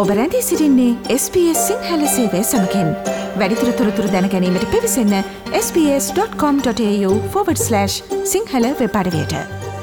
ඔබ රැඳී සිටින්නේ SBS සිංහල සේවය සමගින්. වැඩිදුර තොරතුරු දැන ගැනීමට පිවිසන්න sbs.com.au/සිංහල වෙබ් අඩවියට.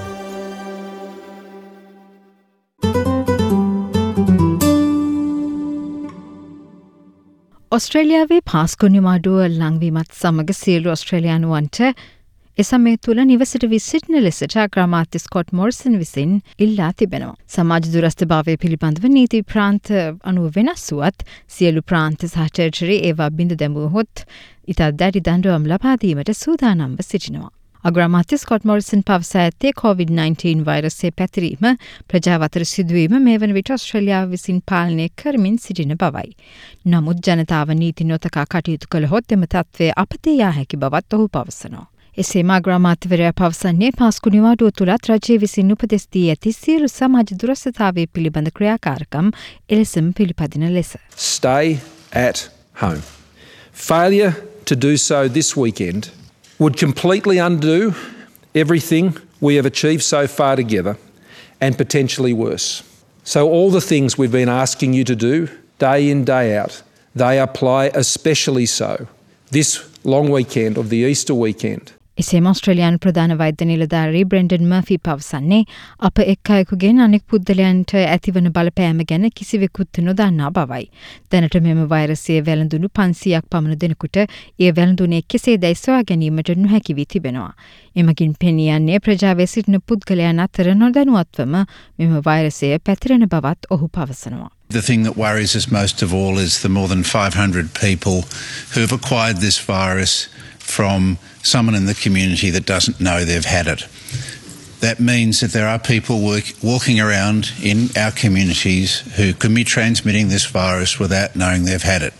ඔස්ට්‍රේලියාවේ පාස්කු නිවාඩුව ලංවීමත් සමග සියලු ඔස්ට්‍රේලියානුවන්ට එසමය තුළ නිවසට විසිටින ලෙසට අග්‍රාමාත්‍ය ස්කොට් මොරිසන් විසින් ඉල්ලා තිබෙනවා. සමාජ දුරස්ථභාවය පිළිබඳව නීති ප්‍රාන්ත අනුව වෙනස් වුවත් සියලු ප්‍රාන්ත සහ ටෙරිටරි ඒවා බිඳ දැමුවහොත් ඉතා දැඩි දඬුවම් ලබා දීමට සූදානම්ව සිටිනවා. අග්‍රාමාත්‍ය ස්කොට් මොරිසන් පවසා ඇත්තේ COVID-19 වෛරසයේ පැතිරීම ප්‍රජාව අතර සිදුවීම මේ වන විට ඔස්ට්‍රේලියාව විසින් පාලනය කරමින් සිටින බවයි. නමුත් ජනතාව නීති නොතකා කටයුතු කළහොත් එම තත්ත්වය අපතේ යා හැකි බවත් ඔහු පවසනවා. එසේම අග්‍රාමාත්‍යවරයා පවසන්නේ පාස්කු නිවාඩුව තුළත් රජය විසින් උපදෙස් දී ඇති සියලු සමාජ දුරස්ථතාවය පිළිබඳ ක්‍රියාකාරකම් එලෙසම පිළිපදින ලෙස. Stay at home. Failure to do so this weekend would completely undo everything we have achieved so far together and potentially worse. So all the things we've been asking you to do day in, day out, they apply especially so this long weekend of the Easter weekend. එසේම ඔස්ට්‍රේලියානු ප්‍රධාන වෛද්‍ය නිලධාරී Brendan මර්ෆි පවසන්නේ අප එක් අයෙකුගෙන් අනෙක් පුද්ගලයන්ට ඇතිවන බලපෑම ගැන කිසිවෙකුත් නොදන්නා බවයි. දැනට මෙම වෛරසය වැළඳුණු 500ක් පමණ දෙනෙකුට එය වැළඳුනේ කෙසේදැයි සොයා ගැනීමට නොහැකි වී තිබෙනවා. එමගින් පෙනී යන්නේ ප්‍රජාවේ සිටින පුද්ගලයන් අතර නොදැනුවත්වම මෙම වෛරසය පැතිරෙන බවත් ඔහු පවසනවා. The thing that worries us most of all is the more than 500 people who have acquired this virus from someone in the community that doesn't know they've had it. That means that there are people walking around in our communities who can be transmitting this virus without knowing they've had it.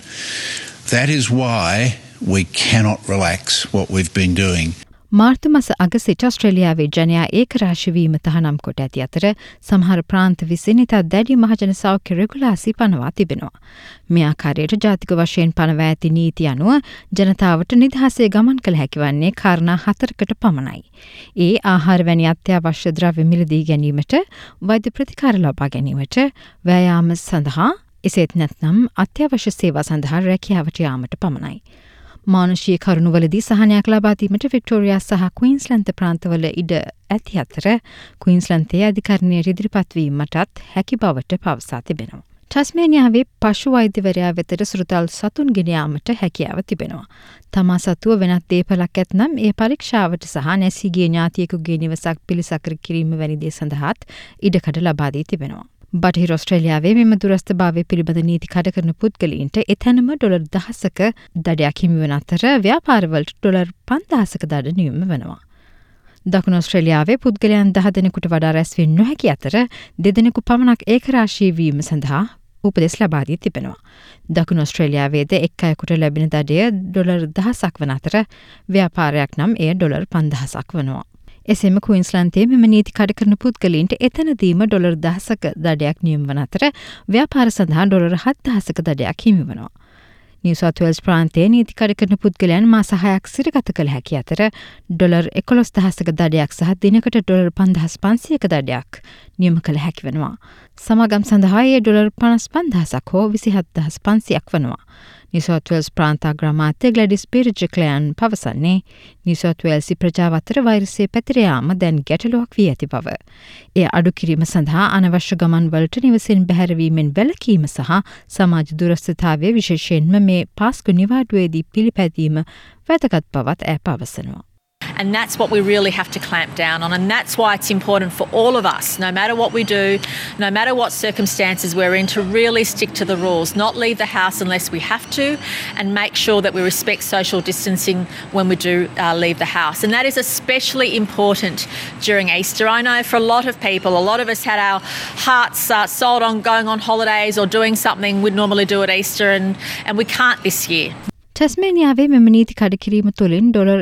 That is why we cannot relax what we've been doing. මාර්තු මස අග සිට ඔස්ට්‍රේලියාවේ ජනයා ඒකරාශී වීම තහනම් කොට ඇති අතර සමහර ප්‍රාන්ත විසින් ඉතා දැඩි මහජන සෞඛ්‍ය රෙගුලාසි පනවා තිබෙනවා. මේ ආකාරයට ජාතික වශයෙන් පනවා ඇති නීති අනුව ජනතාවට නිදහසේ ගමන් කළ හැකි වන්නේ කාරණා 4කට පමණයි. ඒ ආහාර වැනි අත්‍යවශ්‍ය ද්‍රව්‍ය මිලදී ගැනීමට, වෛද්‍ය ප්‍රතිකාර ලබා ගැනීමට, ව්‍යායාම සඳහා, එසේත් නැත්නම් අත්‍යවශ්‍ය සේවා සඳහා රැකියාවට යාමට පමණයි. මානුෂීය කරුණුවලදී සහනයක් ලබා දීමට වික්ටෝරියා සහ ක්වීන්ස්ලන්ත ප්‍රාන්තවල ඉඩ ඇති අතර ක්වීන්ස්ලන්තයේ අධිකරණයට ඉදිරිපත් වීමටත් හැකි බවට පවසා තිබෙනවා. ටස්මේනියාවේ පශු වෛද්‍යවරයා වෙතට සුරතල් සතුන් ගෙන යාමට හැකියාව තිබෙනවා. තමා සතුව වෙනත් දේපලක් ඇතනම් ඒ පරීක්ෂාවට සහ නැසී ගිය ඥාතියෙකුගේ නිවසක් පිළිසකර කිරීම වැනි දේ සඳහාත් ඉඩකඩ ලබා දී තිබෙනවා. බටහිර ඔස්ට්‍රේලියාවේ මෙම දුරස්ථභාවය පිළිබඳ නීති කඩ කරන පුද්ගලයින්ට එතැනම ඩොලර් 1000ක දඩයක් හිමිවන අතර ව්‍යාපාරවලට ඩොලර් 5000ක දඩ නියම වෙනවා. දකුණු ඔස්ට්‍රේලියාවේ පුද්ගලයන් 10 දෙනෙකුට වඩා රැස්වෙන්න නොහැකි අතර 2 දෙනෙකු පමණක් ඒකරාශී වීම සඳහා උපදෙස් ලබා දී තිබෙනවා. දකුණු ඔස්ට්‍රේලියාවේද එක් අයෙකුට ලැබෙන දඩය ඩොලර් 1000ක් වන අතර ව්‍යාපාරයක් නම් එය ඩොලර් 5000ක් වනවා. එසේම ක්වීන්ස්ලන්තයේ මෙම නීති කඩ කරන පුද්ගලයින්ට එතනදීම ඩොලර් 1000ක දඩයක් නියම වන අතර ව්‍යාපාර සඳහා ඩොලර් 7000ක දඩයක් හිමි වනවා. නිව් සවුත් වේල්ස් ප්‍රාන්තයේ නීති කඩ කරන පුද්ගලයන් මාස 6ක් සිරගත කළ හැකි අතර ඩොලර් 11000ක දඩයක් සහ දිනකට ඩොලර් 5500ක දඩයක් නියම කළ හැකි වෙනවා. සමාගම් සඳහා ඒ ඩොලර් 55000ක් හෝ 27500ක් වනවා. නිව් සවුත් වේල්ස් ප්‍රාන්ත අග්‍රාමාත්‍ය ග්ලැඩිස් බිර්ජ්ක්ලයන් පවසන්නේ නිව් සවුත් වේල්ස් ප්‍රජාව අතර වෛරසය පැතිර යාම දැන් ගැටලුවක් වී ඇති බව. එය අඩු කිරීම සඳහා අනවශ්‍ය ගමන් වලට නිවසෙන් බැහැරවීමෙන් වැළකීම සහ සමාජ දුරස්ථතාවය විශේෂයෙන්ම මේ පාස්කු නිවාඩුවේදී පිළිපැදීම වැදගත් බවත් ඇය පවසනවා. And that's what we really have to clamp down on. And that's why it's important for all of us, no matter what we do, no matter what circumstances we're in, to really stick to the rules, not leave the house unless we have to, and make sure that we respect social distancing when we do leave the house. And that is especially important during Easter. I know for a lot of people, a lot of us had our hearts sold on going on holidays or doing something we'd normally do at Easter, and we can't this year. ටස්මේනියාවේ මෙම නීති කඩ කිරීම තුළින් dollar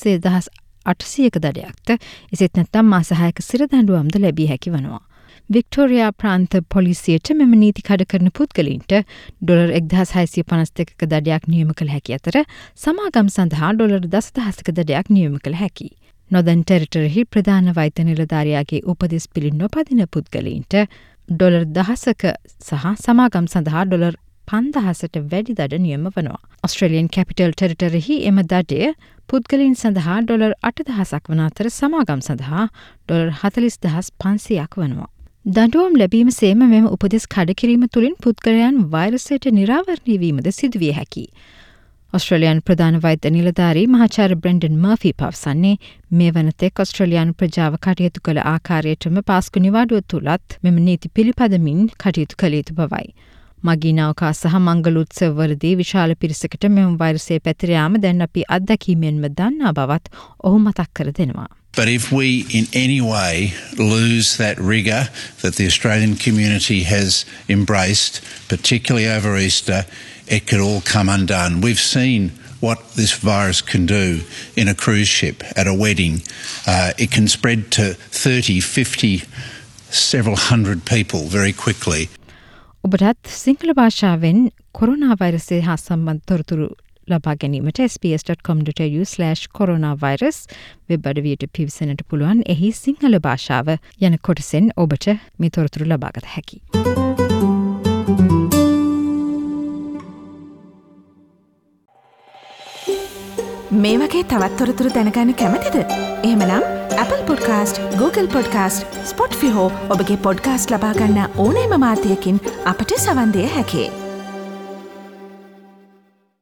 16800ක දඩයක්ද එසේත් නැත්නම් මාස 6ක සිර දඬුවම්ද ලැබිය හැකි වනවා. වික්ටෝරියා ප්‍රාන්ත පොලිසියට මෙම නීති කඩ කරන පුද්ගලයින්ට ඩොලර් 1652ක දඩයක් නියම කළ හැකි අතර සමාගම් සඳහා ඩොලර් 10000ක දඩයක් නියම කළ හැකි. නොදන් ටෙරිටරෙහි ප්‍රධාන වෛද්‍ය නිලධාරියාගේ උපදෙස් පිළි නොපදින පුද්ගලයින්ට ඩොලර් 10ක සහ සමාගම් සඳහා ඩොලර් 5000ට වැඩි දඩ නියම වනවා. ඔස්ට්‍රේලියන් කැපිටල් ටෙරිටරිහි එම දඩය පුද්ගලින් සඳහා ඩොලර් 8000ක් වන අතර සමාගම් සඳහා ඩොලර් 40500ක් වනවා. දඬුවම් ලැබීම සේම මෙම උපදෙස් කඩකිරීම තුළින් පුද්ගලයන් වෛරසයට නිරාවරණය වීමද සිදුවිය හැකි. ඔස්ට්‍රේලියානු ප්‍රධාන වෛද්‍ය නිලධාරී මහාචාර්ය බ්‍රෙන්ඩන් මර්ෆි පවසන්නේ මේ වනතෙක් ඔස්ට්‍රේලියානු ප්‍රජාව කටයුතු කළ ආකාරයටම පාස්කු නිවාඩුව තුළත් මෙම නීති පිළිපදමින් කටයුතු කළ යුතු බවයි. මගී නෞකා සහ මංගල උත්සවවලදී විශාල පිරිසකට මෙම වෛරසය පැතිර යාම දැන් අපි අත්දැකීමෙන්ම දන්නා බවත් ඔහු මතක් කර දෙනවා. But if we in any way lose that rigour that the Australian community has embraced, particularly over Easter, it could all come undone. We've seen what this virus can do in a cruise ship, at a wedding. It can spread to 30, 50, several hundred people very quickly. ඔබටත් සිංහල භාෂාවෙන් corona වෛරසය හා සම්බන්ධ තොරතුරු ලබා ගැනීමට sbs.com.au/coronavirus web අඩවියට පිවිසෙනට පුළුවන්. එහි සිංහල භාෂාව යන කොටසෙන් ඔබට මේ තොරතුරු ලබාගත හැකි. මේ වගේ තවත් තොරතුරු දැනගන්න කැමතිද? එහෙමනම් Apple Podcast, Google Podcast, Spotify හෝ ඔබගේ පොඩ්කාස්ට් ලබා ගන්න ඕනෑම මාධ්‍යයකින් අපට සවන් දිය හැකියි.